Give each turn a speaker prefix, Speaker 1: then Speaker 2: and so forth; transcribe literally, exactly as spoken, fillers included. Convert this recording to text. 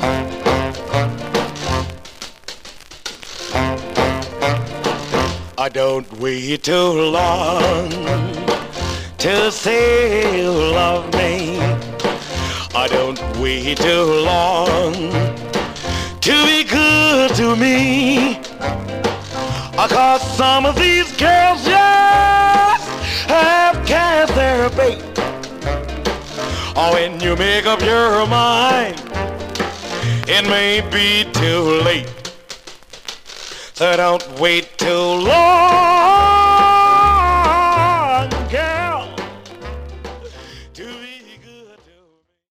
Speaker 1: I don't wait too long to say you love me. I don't wait too long to be good to me. Cause some of these girls just have cast their bait. Oh, when you make up your mind, it may be too late. So don't wait too long